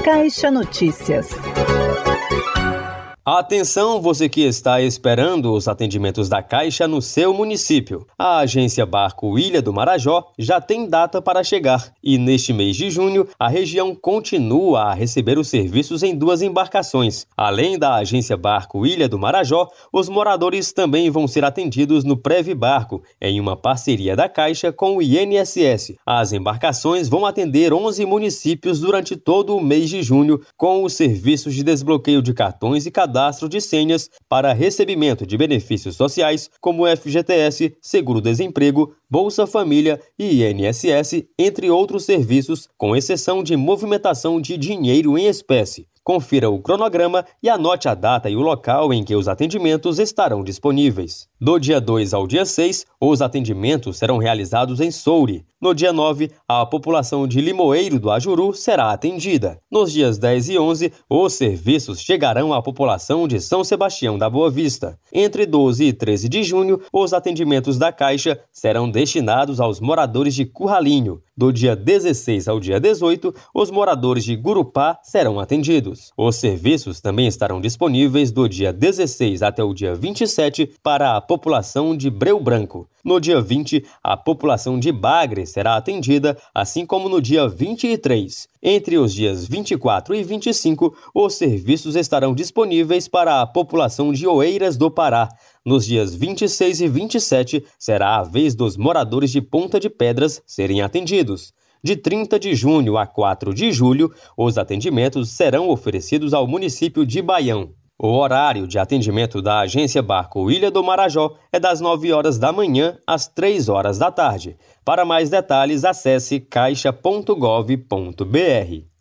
Caixa Notícias. Atenção, você que está esperando os atendimentos da Caixa no seu município. A agência Barco Ilha do Marajó já tem data para chegar e neste mês de junho a região continua a receber os serviços em 2 embarcações. Além da agência Barco Ilha do Marajó, os moradores também vão ser atendidos no Prev Barco, em uma parceria da Caixa com o INSS. As embarcações vão atender 11 municípios durante todo o mês de junho com os serviços de desbloqueio de cartões e cadastro de senhas para recebimento de benefícios sociais como FGTS, Seguro-Desemprego, Bolsa Família e INSS, entre outros serviços, com exceção de movimentação de dinheiro em espécie. Confira o cronograma e anote a data e o local em que os atendimentos estarão disponíveis. Do dia 2 ao dia 6, os atendimentos serão realizados em Soure. No dia 9, a população de Limoeiro do Ajuru será atendida. Nos dias 10 e 11, os serviços chegarão à população de São Sebastião da Boa Vista. Entre 12 e 13 de junho, os atendimentos da Caixa serão destinados aos moradores de Curralinho. Do dia 16 ao dia 18, os moradores de Gurupá serão atendidos. Os serviços também estarão disponíveis do dia 16 até o dia 27 para a população de Breu Branco. No dia 20, a população de Bagre será atendida, assim como no dia 23. Entre os dias 24 e 25, os serviços estarão disponíveis para a população de Oeiras do Pará. Nos dias 26 e 27, será a vez dos moradores de Ponta de Pedras serem atendidos. De 30 de junho a 4 de julho, os atendimentos serão oferecidos ao município de Baião. O horário de atendimento da agência Barco Ilha do Marajó é das 9 horas da manhã às 3 horas da tarde. Para mais detalhes, acesse caixa.gov.br.